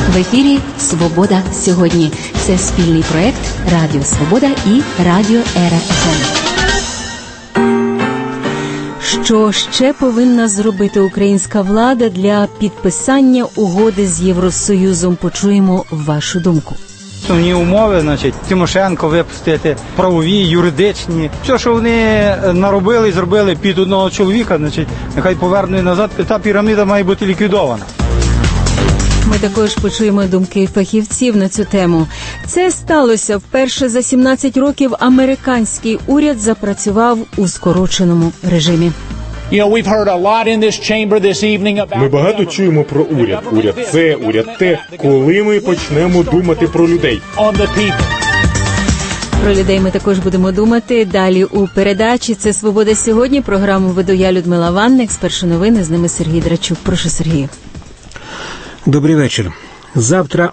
В ефірі «Свобода сьогодні». Це спільний проект Радіо Свобода і Радіо ЕРА-ФМ. Що ще повинна зробити українська влада для підписання угоди з Євросоюзом? Почуємо вашу думку. Основні умови, Тимошенко випустити, правові, юридичні. Все, що вони наробили і зробили під одного чоловіка, нехай повернуть назад. Та піраміда має бути ліквідована. Ми також почуємо думки фахівців на цю тему. Це сталося вперше за 17 років. Американський уряд запрацював у скороченому режимі. Ми багато чуємо про уряд. Уряд це, уряд те. Коли ми почнемо думати про людей? Про людей ми також будемо думати далі у передачі. Це «Свобода сьогодні». Програму веду я, Людмила Ванник. Спершу новини, з ними Сергій Драчук. Прошу, Сергію. Добрий вечір. Завтра,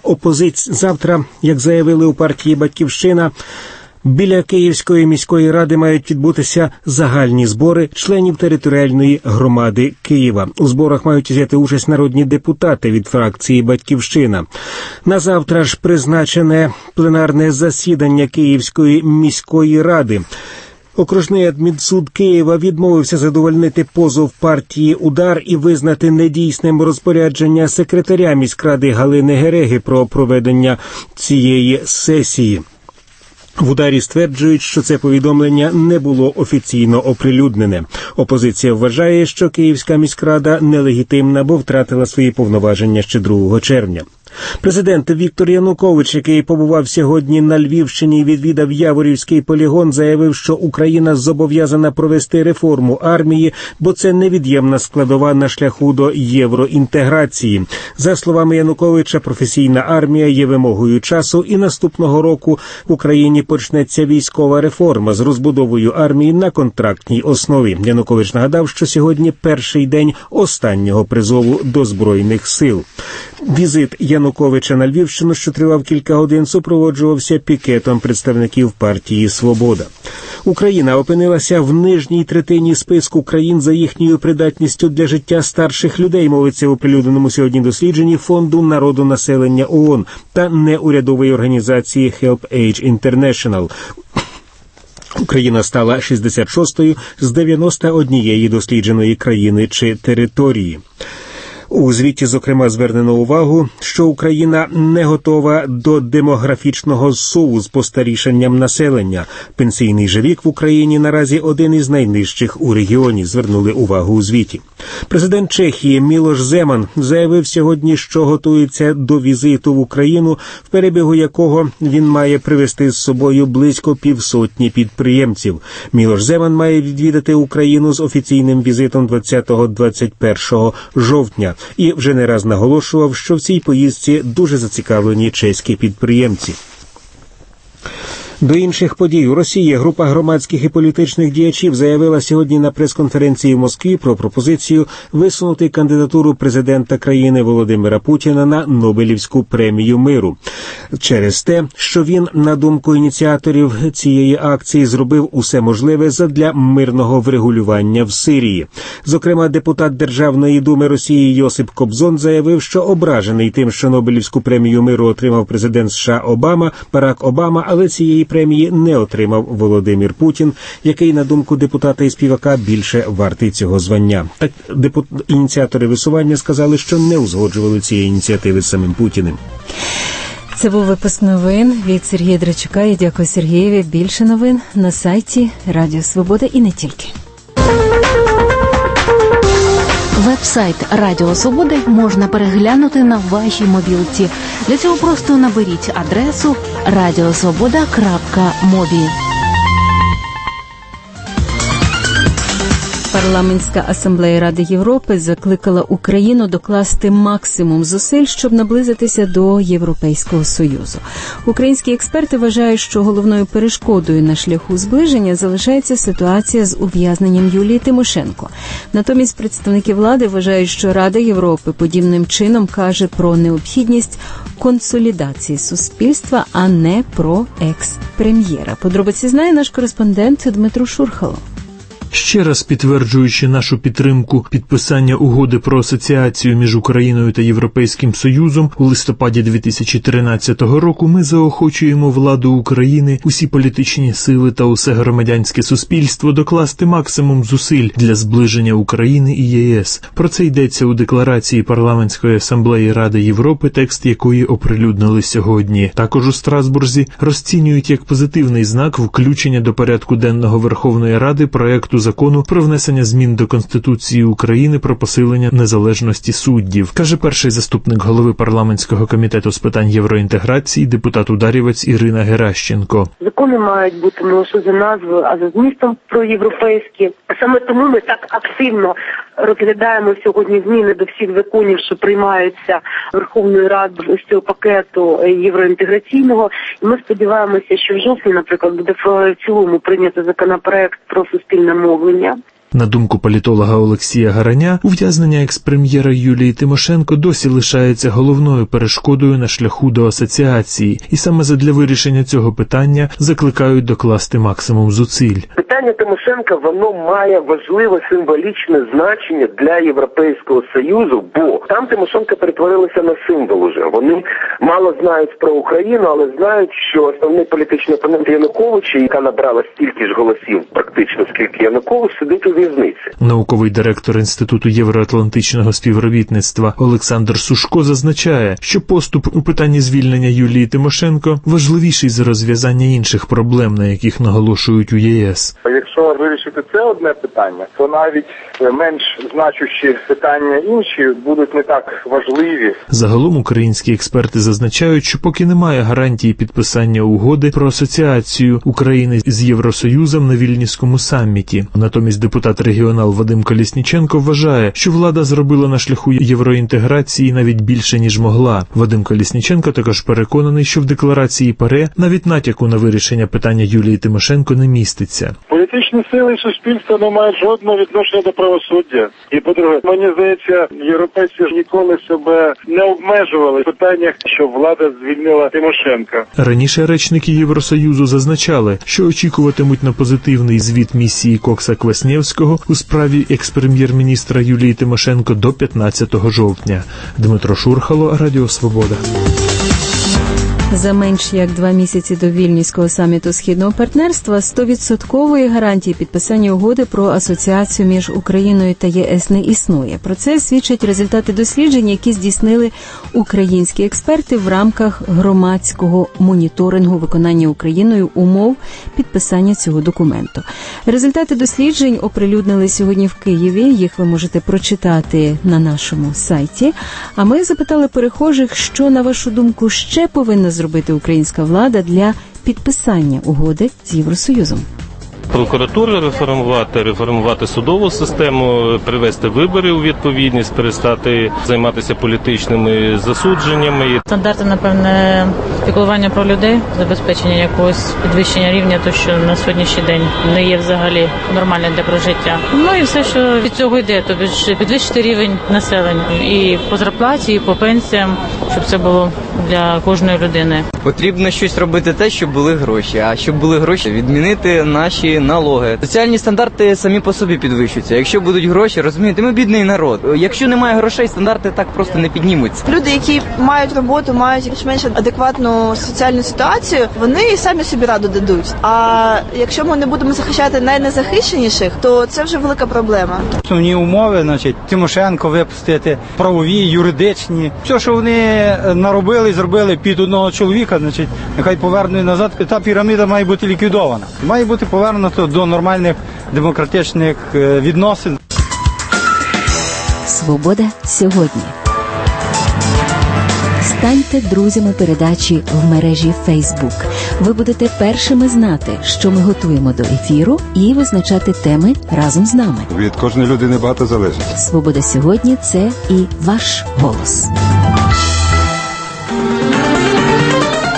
як заявили у партії «Батьківщина», біля Київської міської ради мають відбутися загальні збори членів територіальної громади Києва. У зборах мають взяти участь народні депутати від фракції «Батьківщина». На завтра ж призначене пленарне засідання Київської міської ради. Окружний адмінсуд Києва відмовився задовольнити позов партії «Удар» і визнати недійсним розпорядження секретаря міськради Галини Гереги про проведення цієї сесії. В «Ударі» стверджують, що це повідомлення не було офіційно оприлюднене. Опозиція вважає, що Київська міськрада нелегітимна, бо втратила свої повноваження ще 2 червня. Президент Віктор Янукович, який побував сьогодні на Львівщині і відвідав Яворівський полігон, заявив, що Україна зобов'язана провести реформу армії, бо це невід'ємна складова на шляху до євроінтеграції. За словами Януковича, професійна армія є вимогою часу, і наступного року в Україні почнеться військова реформа з розбудовою армії на контрактній основі. Янукович нагадав, що сьогодні перший день останнього призову до Збройних сил. Візит Януковича на Львівщину, що тривав кілька годин, супроводжувався пікетом представників партії «Свобода». Україна опинилася в нижній третині списку країн за їхньою придатністю для життя старших людей, мовиться у оприлюдненому сьогодні дослідженні Фонду народонаселення ООН та неурядової організації Help Age International. Україна стала 66-ю з 91 дослідженої країни чи території. У звіті, зокрема, звернено увагу, що Україна не готова до демографічного зсуву з постарішанням населення. Пенсійний же вік в Україні наразі один із найнижчих у регіоні, звернули увагу у звіті. Президент Чехії Мілош Земан заявив сьогодні, що готується до візиту в Україну, в перебігу якого він має привезти з собою близько 500 підприємців. Мілош Земан має відвідати Україну з офіційним візитом 20-21 жовтня. І вже не раз наголошував, що в цій поїздці дуже зацікавлені чеські підприємці. До інших подій. У Росії група громадських і політичних діячів заявила сьогодні на прес-конференції в Москві про пропозицію висунути кандидатуру президента країни Володимира Путіна на Нобелівську премію миру. Через те, що він, на думку ініціаторів цієї акції, зробив усе можливе задля мирного врегулювання в Сирії. Зокрема, депутат Державної думи Росії Йосип Кобзон заявив, що ображений тим, що Нобелівську премію миру отримав президент США Барак Обама, але цієї премії не отримав Володимир Путін, який, на думку депутата і співака, більше вартий цього звання. Так, ініціатори висування сказали, що не узгоджували цієї ініціативи з самим Путіним. Це був випуск новин від Сергія Драчука. Я дякую Сергієві. Більше новин на сайті Радіо Свобода і не тільки. Веб-сайт Радіо Свобода можна переглянути на вашій мобілці. Для цього просто наберіть адресу radiosvoboda.mobi. Парламентська асамблея Ради Європи закликала Україну докласти максимум зусиль, щоб наблизитися до Європейського Союзу. Українські експерти вважають, що головною перешкодою на шляху зближення залишається ситуація з ув'язненням Юлії Тимошенко. Натомість представники влади вважають, що Рада Європи подібним чином каже про необхідність консолідації суспільства, а не про екс-прем'єра. Подробиці знає наш кореспондент Дмитро Шурхало. Ще раз підтверджуючи нашу підтримку підписання угоди про асоціацію між Україною та Європейським Союзом у листопаді 2013 року, ми заохочуємо владу України, усі політичні сили та усе громадянське суспільство докласти максимум зусиль для зближення України і ЄС. Про це йдеться у декларації Парламентської асамблеї Ради Європи, текст якої оприлюднили сьогодні. Також у Страсбурзі розцінюють як позитивний знак включення до порядку денного Верховної Ради проекту закону про внесення змін до Конституції України про посилення незалежності суддів, каже перший заступник голови парламентського комітету з питань євроінтеграції, депутат-ударівець Ірина Геращенко. Закони мають бути не лише за назвою, а за змістом проєвропейські. Саме тому ми так активно розглядаємо сьогодні зміни до всіх законів, що приймаються Верховною Радою з цього пакету євроінтеграційного. І ми сподіваємося, що в жовтні, наприклад, буде в цілому прийнято законопроект про суспільне мовлення. На думку політолога Олексія Гараня, ув'язнення екс-прем'єра Юлії Тимошенко досі лишається головною перешкодою на шляху до асоціації. І саме задля вирішення цього питання закликають докласти максимум зусиль. Питання Тимошенка, воно має важливе символічне значення для Європейського Союзу, бо там Тимошенко перетворилася на символ уже. Вони мало знають про Україну, але знають, що основний політичний опонент Януковича, яка набрала стільки ж голосів практично, скільки Янукович, сидить у в'язниці. Науковий директор Інституту євроатлантичного співробітництва Олександр Сушко зазначає, що поступ у питанні звільнення Юлії Тимошенко важливіший за розв'язання інших проблем, на яких наголошують у ЄС. Якщо вирішити це одне питання, то навіть менш значущі питання інші будуть не так важливі. Загалом українські експерти зазначають, що поки немає гарантії підписання угоди про асоціацію України з Євросоюзом на Вільнюському саміті. Натомість депутат-регіонал Вадим Колєсніченко вважає, що влада зробила на шляху євроінтеграції навіть більше, ніж могла. Вадим Колєсніченко також переконаний, що в декларації ПАРЕ навіть натяку на вирішення питання Юлії Тимошенко не міститься. Політичні сили і суспільство не мають жодного відношення до правосуддя. І, по-друге, мені здається, європейці ніколи себе не обмежували в питаннях, що влада звільнила Тимошенка. Раніше речники Євросоюзу зазначали, що очікуватимуть на позитивний звіт місії Кокса Кваснєвського у справі екс-прем'єр-міністра Юлії Тимошенко до 15 жовтня. Дмитро Шурхало, Радіо Свобода. За менш як 2 місяці до Вільнюського саміту Східного партнерства 100% гарантії підписання угоди про асоціацію між Україною та ЄС не існує. Про це свідчать результати досліджень, які здійснили українські експерти в рамках громадського моніторингу виконання Україною умов підписання цього документу. Результати досліджень оприлюднили сьогодні в Києві. Їх ви можете прочитати на нашому сайті. А ми запитали перехожих, що, на вашу думку, ще повинна зробити українська влада для підписання угоди з Євросоюзом. Прокуратуру реформувати судову систему, привести вибори у відповідність, перестати займатися політичними засудженнями. Стандарти, напевне, піклування про людей, забезпечення якогось підвищення рівня, то що на сьогоднішній день не є взагалі нормальним для прожиття. Ну і все, що від цього йде, тобто підвищити рівень населення і по зарплаті, і по пенсіям, щоб це було для кожної людини. Потрібно щось робити те, щоб були гроші, а щоб були гроші, відмінити наші налоги. Соціальні стандарти самі по собі підвищуються. Якщо будуть гроші, розумієте, ми бідний народ. Якщо немає грошей, стандарти так просто не піднімуться. Люди, які мають роботу, мають більш-менш адекватну соціальну ситуацію, вони самі собі раду дадуть. А якщо ми не будемо захищати найнезахищеніших, то це вже велика проблема. Основні умови, Тимошенко випустити, правові, юридичні. Все, що вони наробили, зробили під одного чоловіка, нехай повернуть назад. Та піраміда має бути ліквідована. Має бути повернуто до нормальних демократичних відносин. Свобода сьогодні. Станьте друзями передачі в мережі Facebook. Ви будете першими знати, що ми готуємо до ефіру, і визначати теми разом з нами. Від кожної людини багато залежить. Свобода сьогодні – це і ваш голос. І на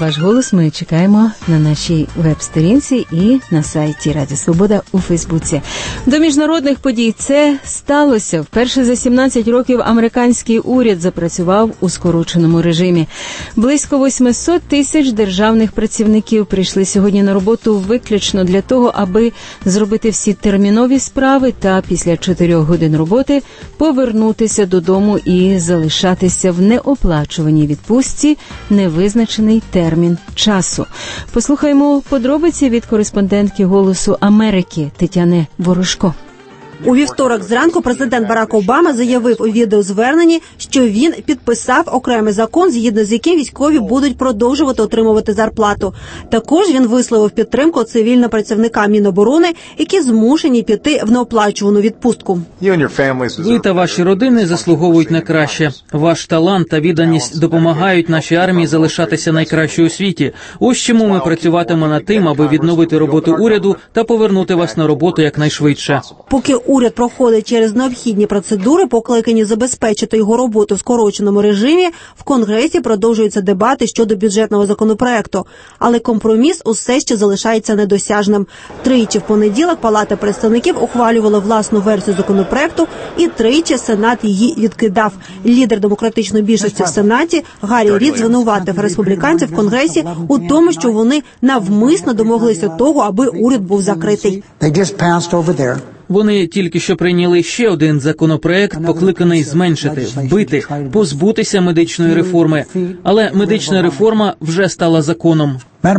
ваш голос ми чекаємо на нашій веб-сторінці і на сайті Радіо Свобода у Фейсбуці. До міжнародних подій це сталося. Вперше за 17 років американський уряд запрацював у скороченому режимі. Близько 800 тисяч державних працівників прийшли сьогодні на роботу виключно для того, аби зробити всі термінові справи та після 4 годин роботи повернутися додому і залишатися в неоплачуваній відпустці невизначений термін часу. Послухаємо подробиці від кореспондентки «Голосу Америки» Тетяни Ворожко. У вівторок зранку президент Барак Обама заявив у відеозверненні, що він підписав окремий закон, згідно з яким військові будуть продовжувати отримувати зарплату. Також він висловив підтримку цивільно-працівникам Міноборони, які змушені піти в неоплачувану відпустку. Ви та ваші родини заслуговують на краще. Ваш талант та відданість допомагають нашій армії залишатися найкращою у світі. Ось чому ми працюватимемо над тим, аби відновити роботу уряду та повернути вас на роботу якнайшвидше. Поки уряд проходить через необхідні процедури, покликані забезпечити його роботу в скороченому режимі, в Конгресі продовжуються дебати щодо бюджетного законопроекту. Але компроміс усе ще залишається недосяжним. Тричі в понеділок Палата представників ухвалювала власну версію законопроекту і тричі Сенат її відкидав. Лідер демократичної більшості в Сенаті Гаррі Рід звинуватив республіканців в Конгресі у тому, що вони навмисно домоглися того, аби уряд був закритий. Вони тільки що прийняли ще один законопроект, покликаний зменшити, вбити, позбутися медичної реформи. Але медична реформа вже стала законом.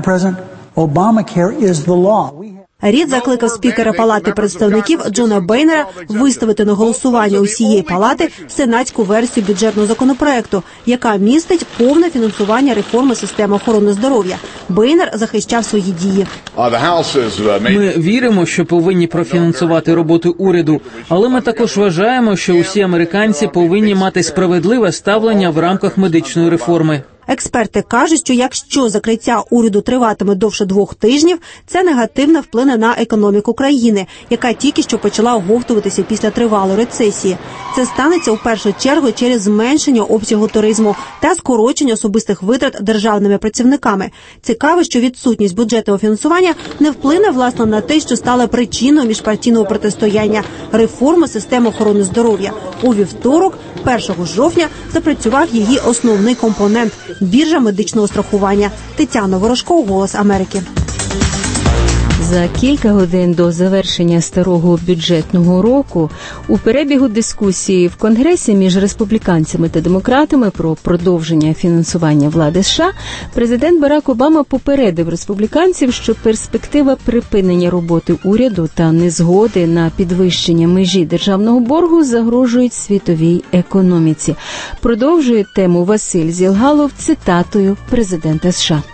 Рід закликав спікера Палати представників Джона Бейнера виставити на голосування усієї палати сенатську версію бюджетного законопроекту, яка містить повне фінансування реформи системи охорони здоров'я. Бейнер захищав свої дії. Ми віримо, що повинні профінансувати роботу уряду, але ми також вважаємо, що усі американці повинні мати справедливе ставлення в рамках медичної реформи. Експерти кажуть, що якщо закриття уряду триватиме довше 2 тижнів, це негативно вплине на економіку країни, яка тільки що почала оговтуватися після тривалої рецесії. Це станеться у першу чергу через зменшення обсягу туризму та скорочення особистих витрат державними працівниками. Цікаво, що відсутність бюджетного фінансування не вплине, власне, на те, що стало причиною міжпартійного протистояння – реформи системи охорони здоров'я. У вівторок, 1 жовтня, запрацював її основний компонент – біржа медичного страхування. Тетяна Ворожко, «Голос Америки». За кілька годин до завершення старого бюджетного року у перебігу дискусії в Конгресі між республіканцями та демократами про продовження фінансування влади США президент Барак Обама попередив республіканців, що перспектива припинення роботи уряду та незгоди на підвищення межі державного боргу загрожують світовій економіці. Продовжує тему Василь Зілгалов цитатою президента США.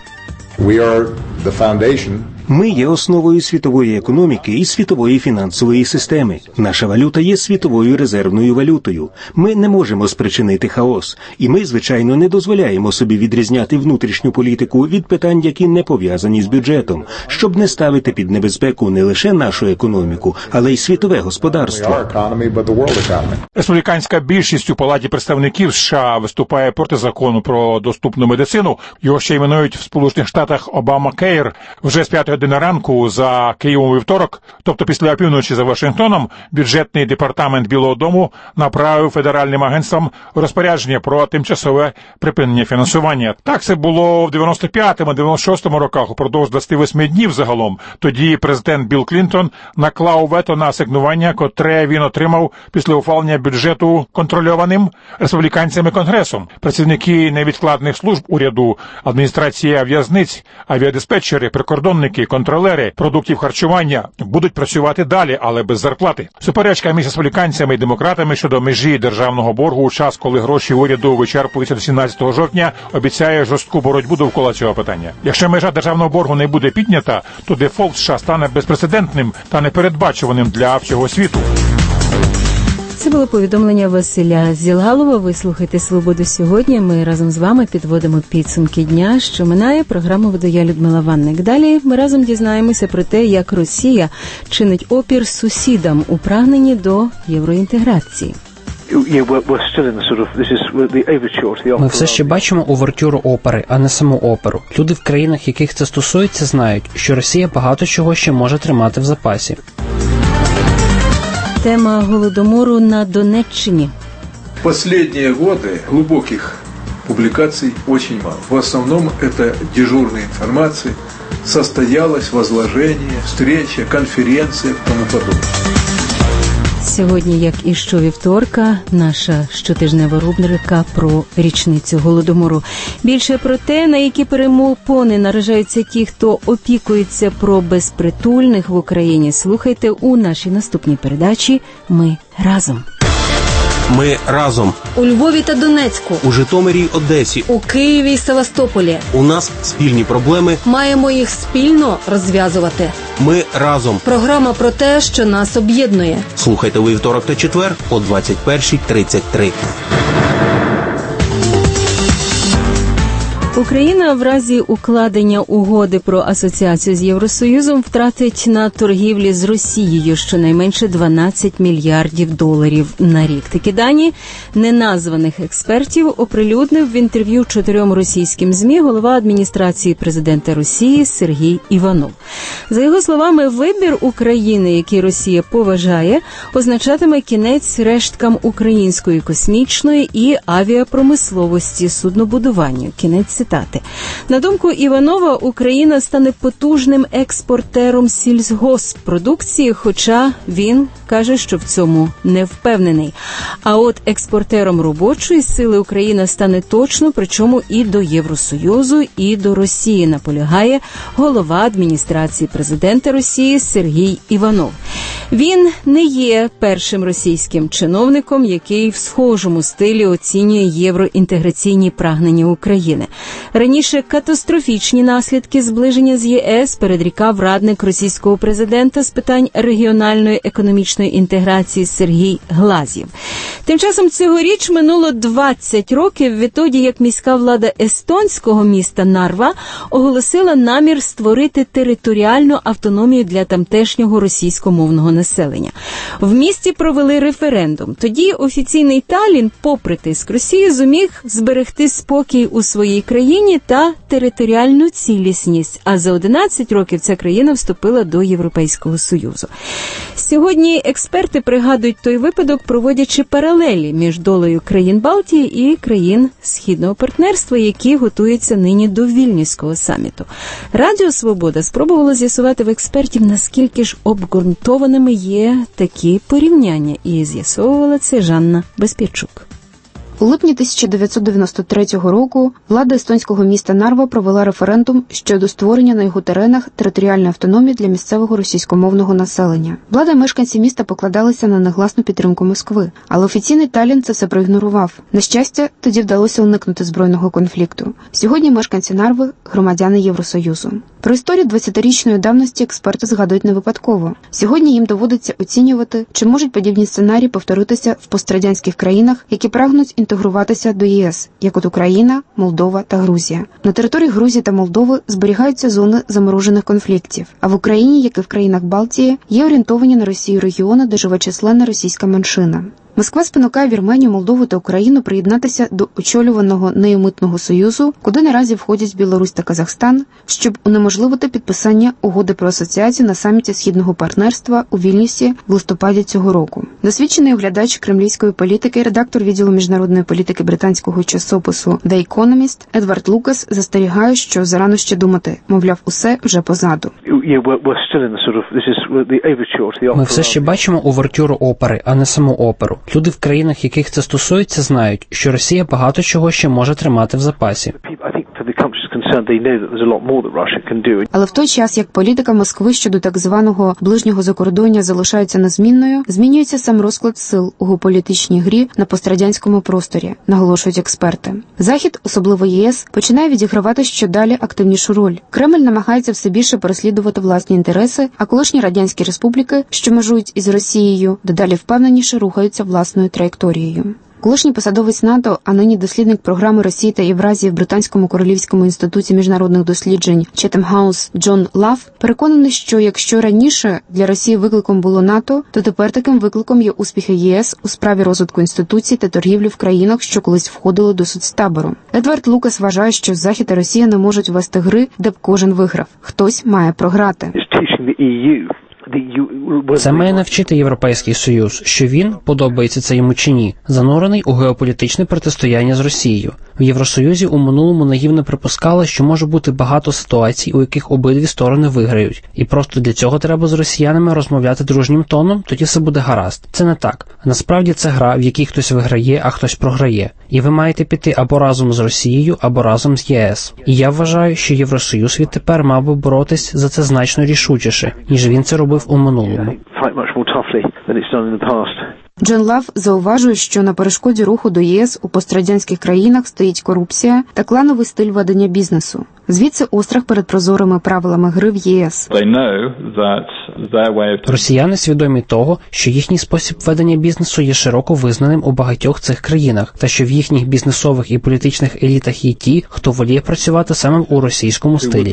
Ми є основою світової економіки і світової фінансової системи. Наша валюта є світовою резервною валютою. Ми не можемо спричинити хаос. І ми, звичайно, не дозволяємо собі відрізняти внутрішню політику від питань, які не пов'язані з бюджетом, щоб не ставити під небезпеку не лише нашу економіку, але й світове господарство. Республіканська більшість у Палаті представників США виступає проти закону про доступну медицину. Його ще іменують в Сполучених Штатах Обамакейр. Вже з 5 години ранку за Києвом у вівторок, тобто після опівночі за Вашингтоном, бюджетний департамент Білого дому направив федеральним агентствам розпорядження про тимчасове припинення фінансування. Так це було в 95-96 роках, упродовж 28 днів загалом. Тоді президент Білл Клінтон наклав вето на асигнування, котре він отримав після ухвалення бюджету контрольованим республіканцями Конгресом. Працівники невідкладних служб уряду, адміністрація в'язниць, авіадиспетчери, прикордонники, контролери продуктів харчування будуть працювати далі, але без зарплати. Суперечка між республіканцями і демократами щодо межі державного боргу у час, коли гроші уряду вичерпуються до 17 жовтня, обіцяє жорстку боротьбу довкола цього питання. Якщо межа державного боргу не буде піднята, то дефолт США стане безпрецедентним та непередбачуваним для всього світу. Це було повідомлення Василя Зілгалова. Ви слухаєте «Свободу сьогодні». Ми разом з вами підводимо підсумки дня, що минає. Програму веду я, Людмила Ванник. Далі ми разом дізнаємося про те, як Росія чинить опір сусідам у прагненні до євроінтеграції. Ми все ще бачимо увертюру опери, а не саму оперу. Люди в країнах, яких це стосується, знають, що Росія багато чого ще може тримати в запасі. Тема голодомору на Донеччині. Последние годы глубоких публикаций очень мало. В основном это дежурная информация, состоялось возложение, встреча, конференция и тому подобное. Сьогодні, як і щовівторка, наша щотижнева рубрика про річницю голодомору. Більше про те, на які перепони наражаються ті, хто опікується про безпритульних в Україні, слухайте у нашій наступній передачі «Ми разом». Ми разом. У Львові та Донецьку. У Житомирі й Одесі. У Києві й Севастополі. У нас спільні проблеми. Маємо їх спільно розв'язувати. Ми разом. Програма про те, що нас об'єднує. Слухайте у вівторок та четвер о 21:33. Україна в разі укладення угоди про асоціацію з Євросоюзом втратить на торгівлі з Росією щонайменше $12 мільярдів на рік. Такі дані неназваних експертів оприлюднив в інтерв'ю 4 російським ЗМІ голова адміністрації президента Росії Сергій Іванов. За його словами, вибір України, який Росія поважає, означатиме кінець решткам української космічної і авіапромисловості, суднобудуванню. Кінець цитати. На думку Іванова, Україна стане потужним експортером сільгосппродукції, хоча він каже, що в цьому не впевнений. А от експортером робочої сили Україна стане точно, причому і до Євросоюзу, і до Росії, наполягає голова адміністрації президента Росії Сергій Іванов. Він не є першим російським чиновником, який в схожому стилі оцінює євроінтеграційні прагнення України. Раніше катастрофічні наслідки зближення з ЄС передрікав радник російського президента з питань регіональної економічної інтеграції Сергій Глазєв. Тим часом цьогоріч минуло 20 років відтоді, як міська влада естонського міста Нарва оголосила намір створити територіальну автономію для тамтешнього російськомовного населення. В місті провели референдум. Тоді офіційний Таллін, попри тиск Росії, зуміг зберегти спокій у своїй країні та територіальну цілісність, а за 11 років ця країна вступила до Європейського Союзу. Сьогодні експерти пригадують той випадок, проводячи паралелі між долею країн Балтії і країн Східного партнерства, які готуються нині до Вільнюського саміту. Радіо «Свобода» спробувало з'ясувати в експертів, наскільки ж обґрунтованими є такі порівняння, і з'ясовувала це Жанна Безпірчук. У липні 1993 року влада естонського міста Нарва провела референдум щодо створення на його теренах територіальної автономії для місцевого російськомовного населення. Влада і мешканці міста покладалися на негласну підтримку Москви, але офіційний Таллін це все проігнорував. На щастя, тоді вдалося уникнути збройного конфлікту. Сьогодні мешканці Нарви – громадяни Євросоюзу. Про історію 20-річної давності експерти згадують не випадково. Сьогодні їм доводиться оцінювати, чи можуть подібні сценарії повторитися в пострадянських країнах, які прагнуть інтегруватися до ЄС, як от Україна, Молдова та Грузія. На території Грузії та Молдови зберігаються зони заморожених конфліктів, а в Україні, як і в країнах Балтії, є орієнтовані на Росію регіони, де живе численна російська меншина. Москва спонукає Вірменію, Молдову та Україну приєднатися до очолюваного нею митного союзу, куди наразі входять Білорусь та Казахстан, щоб унеможливити підписання угоди про асоціацію на саміті Східного партнерства у Вільнюсі в листопаді цього року. Досвідчений оглядач кремлівської політики, редактор відділу міжнародної політики британського часопису The Economist Едвард Лукас застерігає, що зарано ще думати, мовляв, усе вже позаду. Ми все ще бачимо увертюру опери, а не саму оперу. Люди в країнах, яких це стосується, знають, що Росія багато чого ще може тримати в запасі. Але в той час, як політика Москви щодо так званого ближнього закордоння залишається незмінною, змінюється сам розклад сил у геополітичній грі на пострадянському просторі, наголошують експерти. Захід, особливо ЄС, починає відігравати щодалі активнішу роль. Кремль намагається все більше переслідувати власні інтереси, а колишні радянські республіки, що межують із Росією, дедалі впевненіше рухаються власною траєкторією. Колишній посадовець НАТО, а нині дослідник програми Росії та Євразії в Британському королівському інституті міжнародних досліджень Chatham House Джон Лав переконаний, що якщо раніше для Росії викликом було НАТО, то тепер таким викликом є успіхи ЄС у справі розвитку інституцій та торгівлі в країнах, що колись входили до соцтабору. Едвард Лукас вважає, що Захід та Росія не можуть вести гри, де б кожен виграв. Хтось має програти. Це має навчити Європейський Союз, що він, подобається це йому чи ні, занурений у геополітичне протистояння з Росією. В Євросоюзі у минулому наївно припускали, що може бути багато ситуацій, у яких обидві сторони виграють. І просто для цього треба з росіянами розмовляти дружнім тоном, тоді все буде гаразд. Це не так. Насправді це гра, в якій хтось виграє, а хтось програє. І ви маєте піти або разом з Росією, або разом з ЄС. І я вважаю, що Євросоюз відтепер мав би боротись за це значно рішучіше, ніж він це робив у минулому. Джон Лав зауважує, що на перешкоді руху до ЄС у пострадянських країнах стоїть корупція та клановий стиль ведення бізнесу. Звідси острах перед прозорими правилами гри в ЄС. Росіяни свідомі того, що їхній спосіб ведення бізнесу є широко визнаним у багатьох цих країнах, та що в їхніх бізнесових і політичних елітах є ті, хто воліє працювати саме у російському стилі.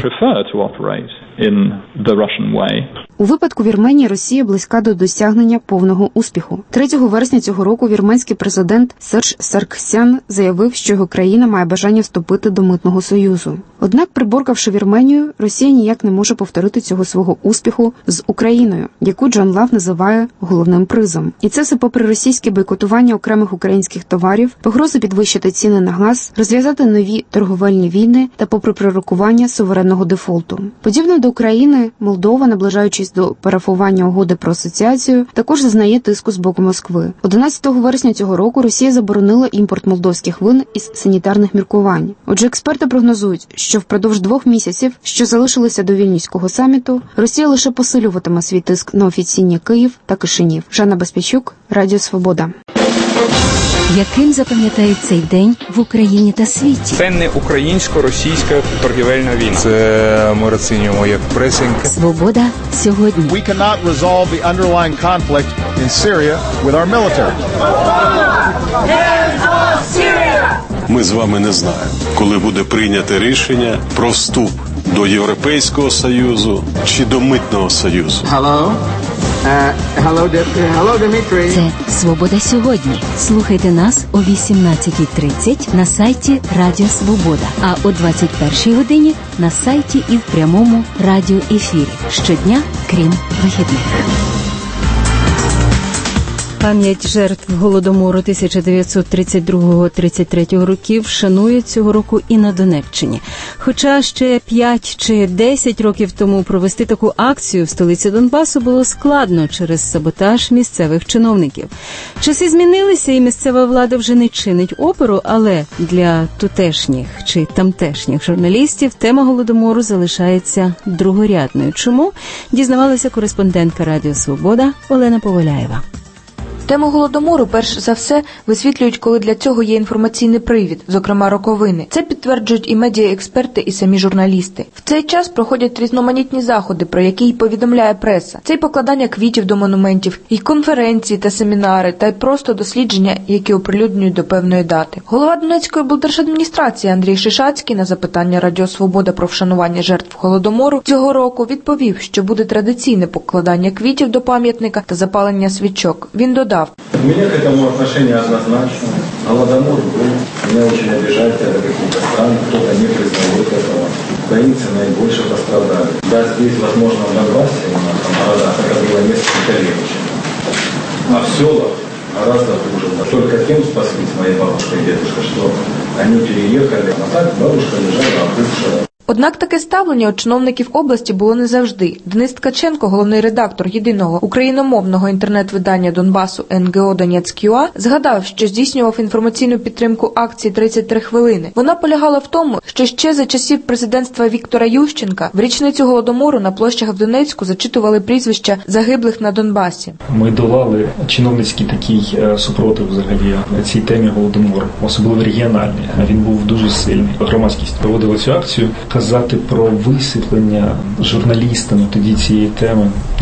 У випадку Вірменії Росія близька до досягнення повного успіху. 3 вересня цього року вірменський президент Серж Сарксян заявив, що його країна має бажання вступити до Митного союзу. Однак, приборкавши Вірменію, Росія ніяк не може повторити цього свого успіху з Україною, яку Джон Лав називає головним призом. І це все попри російське бойкотування окремих українських товарів, погрози підвищити ціни на газ, розв'язати нові торговельні війни та попри пророкування суверенного дефолту. Подібно до України, Молдова, наближаючись до парафування угоди про асоціацію, також зазнає тиску з боку Москви. 11 вересня цього року Росія заборонила імпорт молдовських вин із санітарних міркувань. Отже, експерти прогнозують, що впродовж 2 місяців, що залишилися до Вільнюського саміту, Росія лише посилюватиме свій тиск на офіційні Київ та Кишинів. Жанна Безпечук, Радіо Свобода. Яким запам'ятають цей день в Україні та світі? Це не українсько-російська торгівельна війна. Це ми розцінюємо як пресинг. Свобода сьогодні. We cannot resolve the underlying conflict in Syria with our military. Ми з вами не знаємо, коли буде прийнято рішення про вступ до Європейського Союзу чи до Митного Союзу. Hello, Дмитрий. Це «Свобода сьогодні». Слухайте нас о 18:30 на сайті Радіо Свобода, а о 21:00 годині на сайті і в прямому радіоефірі. Щодня, крім вихідних. Пам'ять жертв Голодомору 1932-33 років шанує цього року і на Донеччині. Хоча ще 5 чи 10 років тому провести таку акцію в столиці Донбасу було складно через саботаж місцевих чиновників. Часи змінилися, і місцева влада вже не чинить опору, але для тутешніх чи тамтешніх журналістів тема Голодомору залишається другорядною. Чому? Дізнавалася кореспондентка Радіо Свобода Олена Поволяєва. Тему Голодомору, перш за все, висвітлюють, коли для цього є інформаційний привід, зокрема роковини. Це підтверджують і медіаексперти, і самі журналісти. В цей час проходять різноманітні заходи, про які й повідомляє преса. Це й покладання квітів до монументів, і конференції та семінари, та й просто дослідження, які оприлюднюють до певної дати. Голова Донецької облдержадміністрації Андрій Шишацький на запитання Радіо Свобода про вшанування жертв Голодомору цього року відповів, що буде традиційне покладання квітів до пам'ятника та запалення свічок. Він додав: У меня к этому отношение однозначно. Голодомор был. Меня очень обижает, когда какие-то страны, кто-то не признает этого. Украинцы наибольше пострадали. Да, здесь, возможно, в Донбассе, у нас там городах, это было несколько легче. А в селах гораздо хуже. Только тем спаслись моя бабушка и дедушка, что они переехали. А так бабушка лежала опухшая. Однак таке ставлення у чиновників області було не завжди. Денис Ткаченко, головний редактор єдиного україномовного інтернет-видання Донбасу НГО Донецьк.ЮА, згадав, що здійснював інформаційну підтримку акції «33 хвилини». Вона полягала в тому, що ще за часів президентства Віктора Ющенка в річницю Голодомору на площах в Донецьку зачитували прізвища загиблих на Донбасі. Ми долали чиновницький такий супротив взагалі цій темі Голодомору, особливо регіональний. Він був дуже сильний. Громадськість проводила цю акцію. Казати про висвітлення журналістами тоді цієї теми – ні.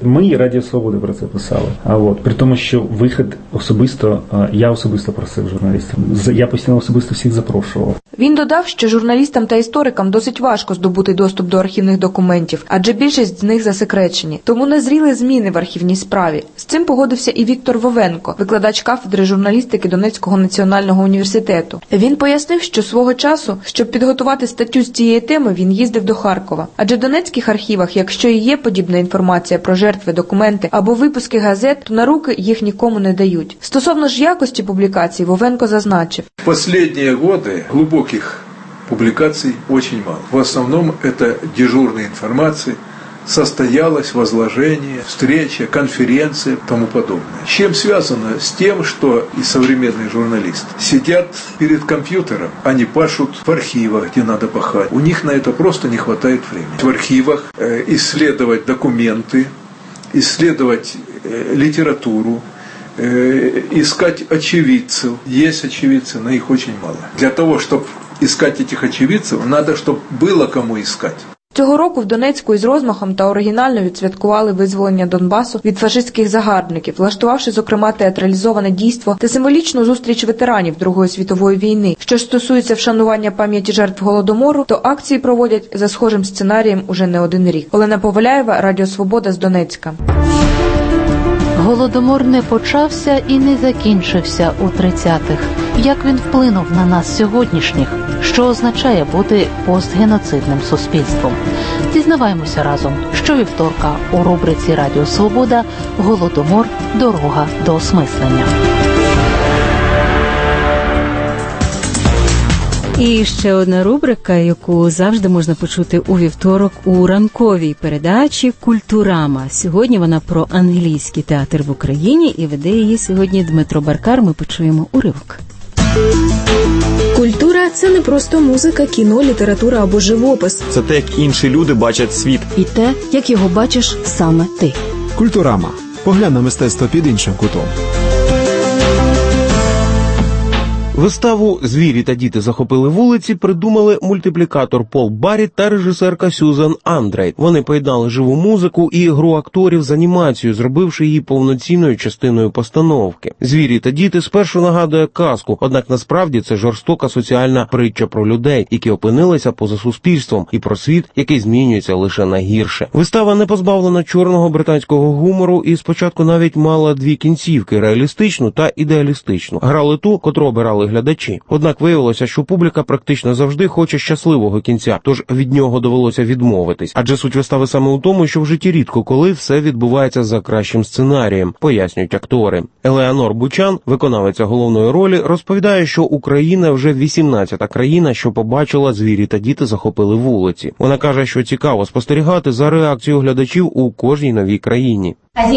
Ми Радіо Свобода про це писали. При тому, що вихід я особисто просив журналістів. Я постійно особисто всіх запрошував. Він додав, що журналістам та історикам досить важко здобути доступ до архівних документів, адже більшість з них засекречені. Тому назріли зміни в архівній справі. З цим погодився і Віктор Вовенко, викладач кафедри журналістики Донецького національного університету. Він пояснив, що свого часу, щоб підготувати статтю з цієї теми, він їздив до Харкова. Адже в донецьких архівах, якщо і є подібна інформація про жертви, документи або випуски газет, то на руки їх нікому не дають. Стосовно ж якості публікацій, Вовенко зазначив. В последние годы глубоких публикаций очень мало. В основном это дежурная информация, состоялось возложение, встреча, конференция и тому подобное. С чем связано? С тем, что и современные журналисты сидят перед компьютером, они пашут в архивах, где надо пахать. У них на это просто не хватает времени. В архивах исследовать документы, исследовать литературу, искать очевидцев. Есть очевидцы, но их очень мало. Для того, чтобы искать этих очевидцев, надо, чтобы было кому искать. Цього року в Донецьку із розмахом та оригінально відсвяткували визволення Донбасу від фашистських загарбників, влаштувавши, зокрема, театралізоване дійство та символічну зустріч ветеранів Другої світової війни. Що ж стосується вшанування пам'яті жертв Голодомору, то акції проводять за схожим сценарієм уже не один рік. Олена Поваляєва, Радіо Свобода з Донецька. Голодомор не почався і не закінчився у 30-х. Як він вплинув на нас сьогоднішніх? Що означає бути постгеноцидним суспільством? Дізнаваємося разом щовівторка у рубриці «Радіо Свобода» «Голодомор. Дорога до осмислення». І ще одна рубрика, яку завжди можна почути у вівторок у ранковій передачі «Культурама». Сьогодні вона про англійський театр в Україні і веде її сьогодні Дмитро Баркар. Ми почуємо уривок. Культура – це не просто музика, кіно, література або живопис. Це те, як інші люди бачать світ. І те, як його бачиш саме ти. Культурама. Поглянь на мистецтво під іншим кутом. Виставу «Звірі та діти захопили вулиці» придумали мультиплікатор Пол Баррі та режисерка Сюзан Андрейд. Вони поєднали живу музику і гру акторів з анімацією, зробивши її повноцінною частиною постановки. «Звірі та діти» спершу нагадує казку, однак насправді це жорстока соціальна притча про людей, які опинилися поза суспільством, і про світ, який змінюється лише на гірше. Вистава не позбавлена чорного британського гумору і спочатку навіть мала дві кінцівки – реалістичну та ідеалістичну. Грали ту, котру обирали глядачі. Однак виявилося, що публіка практично завжди хоче щасливого кінця, тож від нього довелося відмовитись. Адже суть вистави саме у тому, що в житті рідко коли все відбувається за кращим сценарієм, пояснюють актори. Елеонор Бучан, виконавиця головної ролі, розповідає, що Україна вже 18-та країна, що побачила «Звірі та діти захопили вулиці». Вона каже, що цікаво спостерігати за реакцією глядачів у кожній новій країні.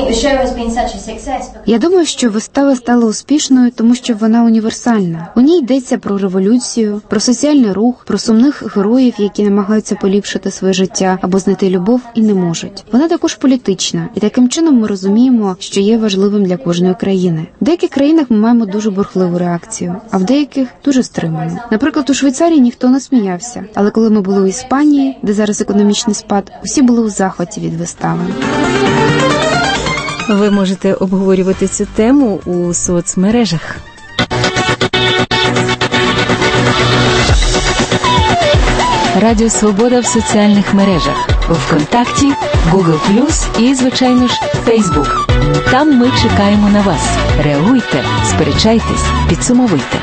Я думаю, що вистава стала успішною, тому що вона універсальна. У ній йдеться про революцію, про соціальний рух, про сумних героїв, які намагаються поліпшити своє життя або знайти любов і не можуть. Вона також політична, і таким чином ми розуміємо, що є важливим для кожної країни. В деяких країнах ми маємо дуже бурхливу реакцію, а в деяких дуже стриману. Наприклад, у Швейцарії ніхто не сміявся, але коли ми були у Іспанії, де зараз економічний спад, усі були у захваті від вистави. Ви можете обговорювати цю тему у соцмережах. Радіо Свобода в соціальних мережах. ВКонтакті, Google+, і, звичайно ж, Facebook. Там ми чекаємо на вас. Реагуйте, сперечайтесь, підсумовуйте.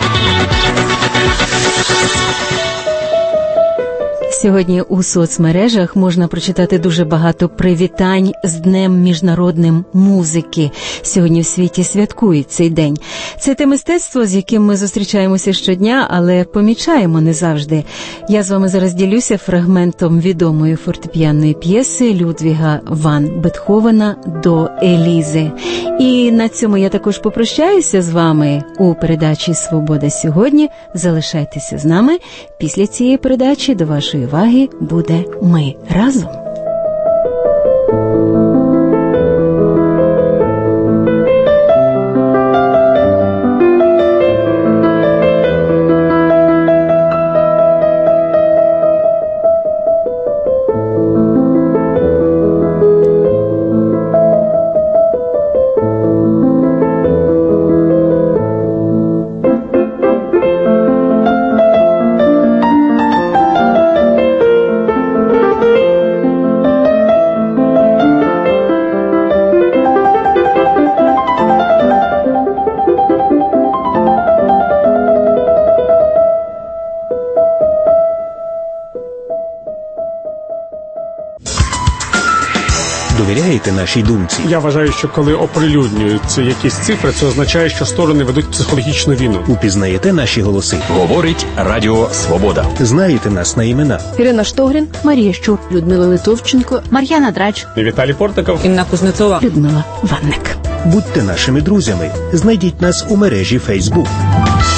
Сьогодні у соцмережах можна прочитати дуже багато привітань з Днем міжнародним музики. Сьогодні в світі святкують цей день. Це те мистецтво, з яким ми зустрічаємося щодня, але помічаємо не завжди. Я з вами зараз ділюся фрагментом відомої фортепіанної п'єси Людвіга ван Бетховена «До Елізи». І на цьому я також попрощаюся з вами у передачі «Свобода сьогодні». Залишайтеся з нами. Після цієї передачі до вашої уваги буде «Ми разом». Довіряєте нашій думці? Я вважаю, що коли оприлюднюються якісь цифри, це означає, що сторони ведуть психологічну війну. Упізнаєте наші голоси? Говорить Радіо Свобода. Знаєте нас на імена? Ірина Штогрін, Марія Щур, Людмила Литовченко, Мар'яна Драч, Віталій Портников, Інна Кузнецова, Людмила Ванник. Будьте нашими друзями. Знайдіть нас у мережі Facebook.